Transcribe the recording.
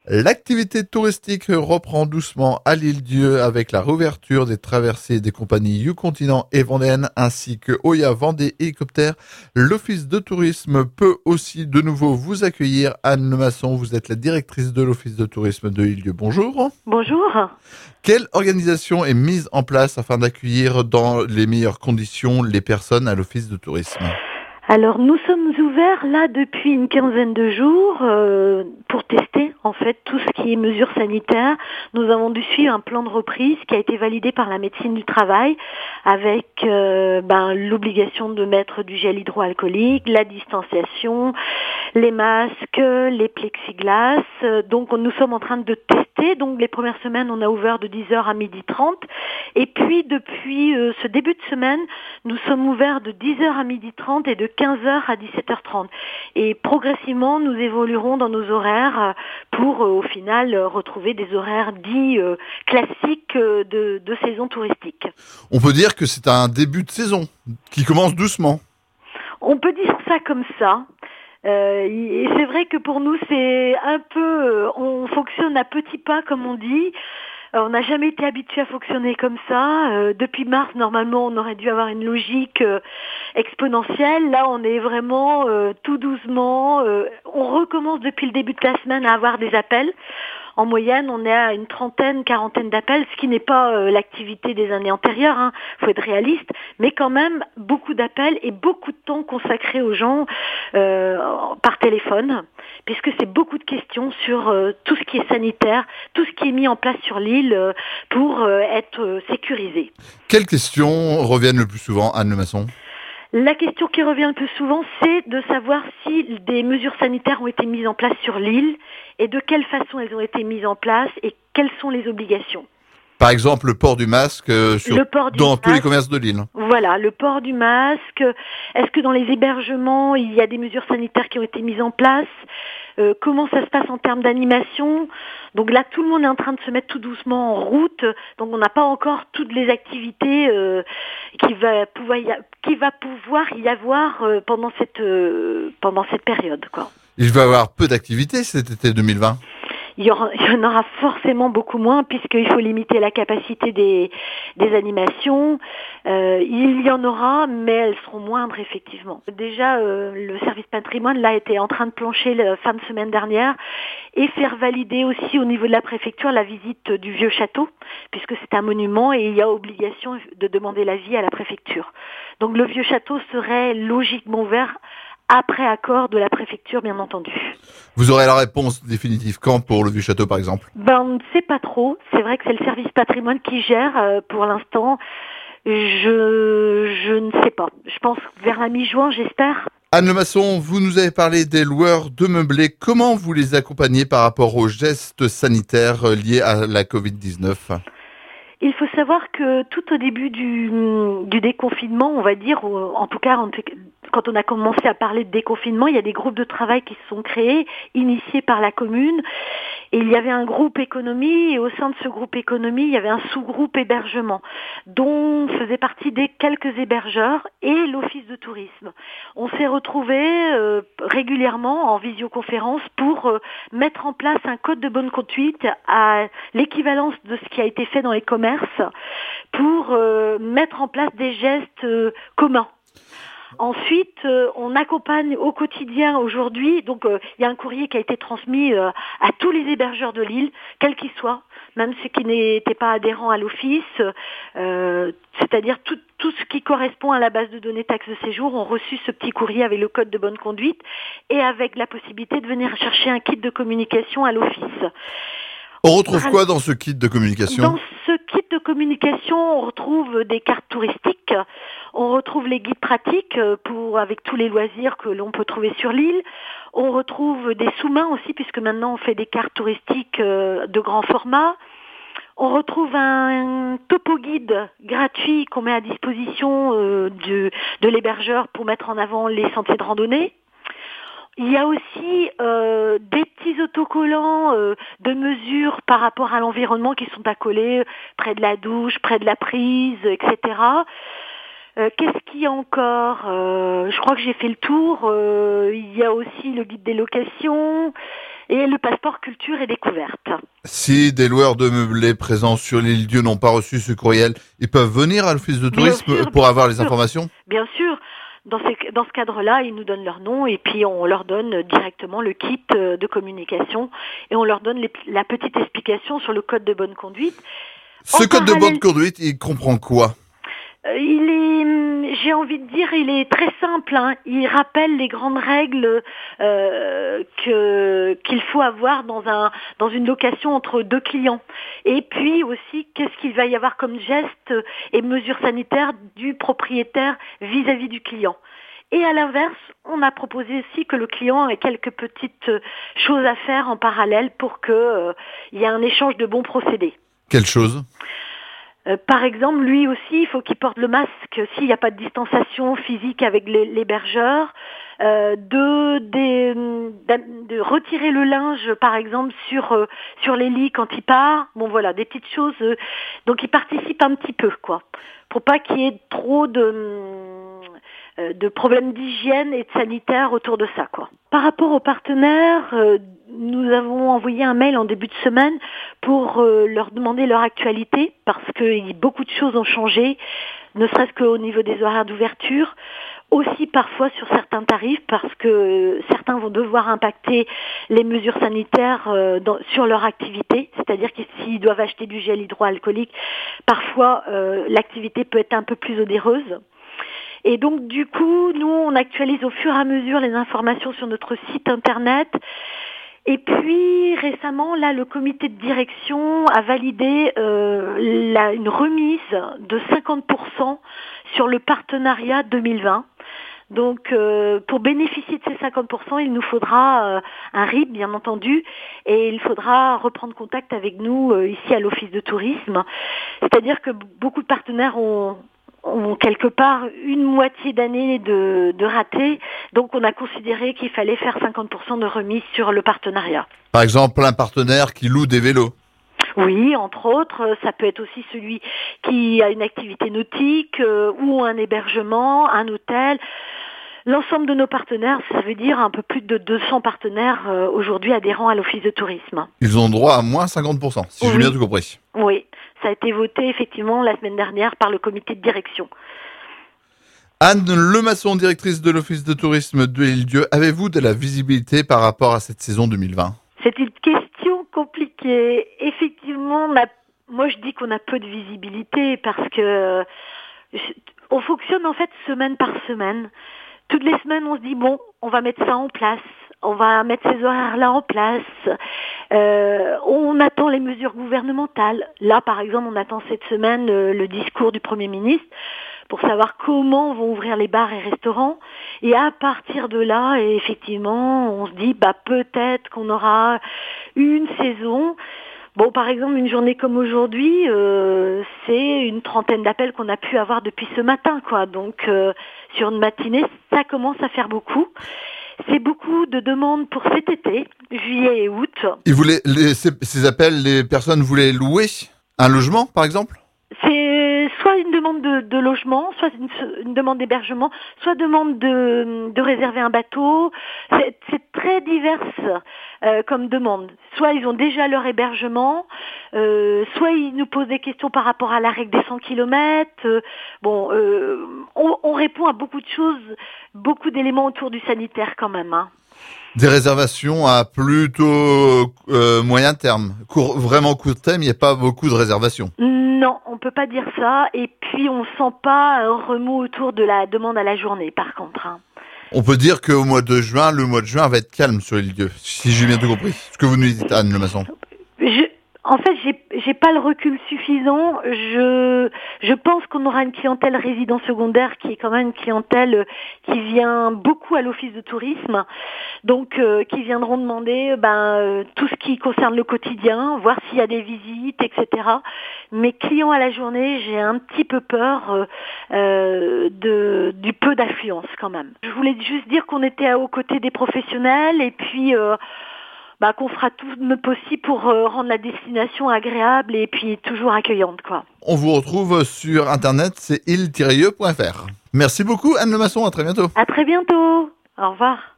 L'activité touristique reprend doucement à l'Île-Dieu avec la réouverture des traversées des compagnies U-Continent et Vendéenne ainsi que Oya Vendée Hélicoptère. L'Office de tourisme peut aussi de nouveau vous accueillir. Anne Lemasson, vous êtes la directrice de l'Office de tourisme de l'Île-Dieu. Bonjour. Bonjour. Quelle organisation est mise en place afin d'accueillir dans les meilleures conditions les personnes à l'Office de tourisme ? Alors nous sommes ouverts là depuis une quinzaine de jours pour tester en fait tout ce qui est mesures sanitaires. Nous avons dû suivre un plan de reprise qui a été validé par la médecine du travail avec l'obligation de mettre du gel hydroalcoolique, la distanciation, les masques, les plexiglas. Donc nous sommes en train de tester. Donc les premières semaines on a ouvert de 10h à 12h30 et puis depuis ce début de semaine nous sommes ouverts de 10h à 12h30 et de 15h à 17h30. Et progressivement, nous évoluerons dans nos horaires pour, au final, retrouver des horaires dits classiques de saison touristique. On peut dire que c'est un début de saison qui commence doucement. On peut dire ça comme ça. Et c'est vrai que pour nous, c'est un peu... on fonctionne à petits pas, comme on dit. On n'a jamais été habitué à fonctionner comme ça. Depuis mars, normalement, on aurait dû avoir une logique exponentielle. Là, on est vraiment tout doucement. On recommence depuis le début de la semaine à avoir des appels. En moyenne, on est à une quarantaine d'appels, ce qui n'est pas l'activité des années antérieures. Faut être réaliste, mais quand même beaucoup d'appels et beaucoup de temps consacré aux gens par téléphone, puisque c'est beaucoup de questions sur tout ce qui est sanitaire, tout ce qui est mis en place sur l'île pour être sécurisé. Quelles questions reviennent le plus souvent, Anne Lemasson ? La question qui revient le plus souvent, c'est de savoir si des mesures sanitaires ont été mises en place sur l'île et de quelle façon elles ont été mises en place et quelles sont les obligations. Par exemple, le port du masque dans tous les commerces de l'île. Voilà, le port du masque. Est-ce que dans les hébergements, il y a des mesures sanitaires qui ont été mises en place ? Comment ça se passe en termes d'animation ? Donc là, tout le monde est en train de se mettre tout doucement en route. Donc on n'a pas encore toutes les activités qui va pouvoir y avoir pendant cette période, quoi. Il va y avoir peu d'activités cet été 2020. Il y en aura forcément beaucoup moins puisqu'il faut limiter la capacité des animations. Il y en aura, mais elles seront moindres effectivement. Déjà, le service patrimoine là était en train de plancher la fin de semaine dernière et faire valider aussi au niveau de la préfecture la visite du vieux château puisque c'est un monument et il y a obligation de demander l'avis à la préfecture. Donc le vieux château serait logiquement ouvert après accord de la préfecture, bien entendu. Vous aurez la réponse définitive quand pour le Vieux Château, par exemple ? On ne sait pas trop. C'est vrai que c'est le service patrimoine qui gère pour l'instant. Je ne sais pas. Je pense vers la mi-juin, j'espère. Anne Lemasson, vous nous avez parlé des loueurs de meublés. Comment vous les accompagnez par rapport aux gestes sanitaires liés à la Covid-19 ? Il faut savoir que tout au début du déconfinement, on va dire, ou en tout cas quand on a commencé à parler de déconfinement, il y a des groupes de travail qui se sont créés, initiés par la commune. Et il y avait un groupe économie et au sein de ce groupe économie, il y avait un sous-groupe hébergement dont faisaient partie des quelques hébergeurs et l'office de tourisme. On s'est retrouvés régulièrement en visioconférence pour mettre en place un code de bonne conduite à l'équivalence de ce qui a été fait dans les commerces pour mettre en place des gestes communs. Ensuite, on accompagne au quotidien aujourd'hui, donc il y a un courrier qui a été transmis à tous les hébergeurs de l'île, quels qu'ils soient, même ceux qui n'étaient pas adhérents à l'office, c'est-à-dire tout ce qui correspond à la base de données taxe de séjour ont reçu ce petit courrier avec le code de bonne conduite et avec la possibilité de venir chercher un kit de communication à l'office. On retrouve quoi dans ce kit de communication ? Dans ce kit de communication, on retrouve des cartes touristiques, on retrouve les guides pratiques avec tous les loisirs que l'on peut trouver sur l'île. On retrouve des sous-mains aussi, puisque maintenant on fait des cartes touristiques de grand format. On retrouve un topo guide gratuit qu'on met à disposition de l'hébergeur pour mettre en avant les sentiers de randonnée. Il y a aussi des petits autocollants de mesures par rapport à l'environnement qui sont à coller près de la douche, près de la prise, etc. Qu'est-ce qu'il y a encore Je crois que j'ai fait le tour. Il y a aussi le guide des locations. et le passeport culture et découverte. Si des loueurs de meublés présents sur l'île Dieu n'ont pas reçu ce courriel, ils peuvent venir à l'office de tourisme pour avoir les informations? Bien sûr. Dans ce cadre-là, ils nous donnent leur nom et puis on leur donne directement le kit de communication et on leur donne la petite explication sur le code de bonne conduite. Ce code de bonne conduite, il comprend quoi? J'ai envie de dire, il est très simple. Il rappelle les grandes règles qu'il faut avoir dans une location entre deux clients. Et puis aussi, qu'est-ce qu'il va y avoir comme gestes et mesures sanitaires du propriétaire vis-à-vis du client. Et à l'inverse, on a proposé aussi que le client ait quelques petites choses à faire en parallèle pour qu'il y ait un échange de bons procédés. Quelle chose? Par exemple, lui aussi, il faut qu'il porte le masque s'il n'y a pas de distanciation physique avec l'hébergeur, de retirer le linge, par exemple, sur les lits quand il part. Bon, voilà, des petites choses. Donc, il participe un petit peu, quoi, pour pas qu'il y ait trop de problèmes d'hygiène et de sanitaire autour de ça, quoi. Par rapport aux partenaires, nous avons envoyé un mail en début de semaine pour leur demander leur actualité parce que beaucoup de choses ont changé, ne serait-ce qu'au niveau des horaires d'ouverture, aussi parfois sur certains tarifs parce que certains vont devoir impacter les mesures sanitaires sur leur activité, c'est-à-dire que s'ils doivent acheter du gel hydroalcoolique, parfois l'activité peut être un peu plus onéreuse. Et donc, du coup, nous, on actualise au fur et à mesure les informations sur notre site internet. Et puis, récemment, là, le comité de direction a validé une remise de 50% sur le partenariat 2020. Donc, pour bénéficier de ces 50%, il nous faudra un RIB, bien entendu, et il faudra reprendre contact avec nous ici à l'Office de tourisme. C'est-à-dire que beaucoup de partenaires ont quelque part une moitié d'année de raté, donc on a considéré qu'il fallait faire 50% de remise sur le partenariat. Par exemple, un partenaire qui loue des vélos. Oui, entre autres, ça peut être aussi celui qui a une activité nautique ou un hébergement, un hôtel. L'ensemble de nos partenaires, ça veut dire un peu plus de 200 partenaires aujourd'hui adhérents à l'Office de tourisme. Ils ont droit à moins 50%, si j'ai bien tout compris. Oui, ça a été voté effectivement la semaine dernière par le comité de direction. Anne Lemasson, directrice de l'Office de tourisme de l'Île-Dieu, avez-vous de la visibilité par rapport à cette saison 2020? C'est une question compliquée. Effectivement, moi je dis qu'on a peu de visibilité parce que on fonctionne en fait semaine par semaine. Toutes les semaines, on se dit, bon, on va mettre ça en place, on va mettre ces horaires-là en place, on attend les mesures gouvernementales. Là, par exemple, on attend cette semaine le discours du Premier ministre pour savoir comment vont ouvrir les bars et restaurants. Et à partir de là, effectivement, on se dit, peut-être qu'on aura une saison. Bon, par exemple, une journée comme aujourd'hui, c'est une trentaine d'appels qu'on a pu avoir depuis ce matin, quoi. Donc, sur une matinée, ça commence à faire beaucoup. C'est beaucoup de demandes pour cet été, juillet et août. Ces appels, les personnes voulaient louer un logement, par exemple? C'est soit une demande de logement, soit une demande d'hébergement, soit demande de réserver un bateau. C'est très divers comme demande. Soit ils ont déjà leur hébergement, soit ils nous posent des questions par rapport à la règle des 100 km. On répond à beaucoup de choses, beaucoup d'éléments autour du sanitaire quand même. Des réservations à plutôt moyen terme. Vraiment court terme, il n'y a pas beaucoup de réservations. Non, on peut pas dire ça. Et puis, on sent pas un remous autour de la demande à la journée, par contre. On peut dire qu'au mois de juin, le mois de juin va être calme sur l'Île-Dieu, si j'ai bien tout compris. Ce que vous nous dites, Anne Lemasson. En fait, j'ai pas le recul suffisant. Je pense qu'on aura une clientèle résidence secondaire qui est quand même une clientèle qui vient beaucoup à l'office de tourisme, donc qui viendront demander tout ce qui concerne le quotidien, voir s'il y a des visites, etc. Mes clients à la journée, j'ai un petit peu peur du peu d'affluence quand même. Je voulais juste dire qu'on était aux côtés des professionnels et puis qu'on fera tout le possible pour rendre la destination agréable et puis toujours accueillante, quoi. On vous retrouve sur internet, c'est île-ieux.fr. Merci beaucoup Anne Lemasson, à très bientôt. À très bientôt. Au revoir.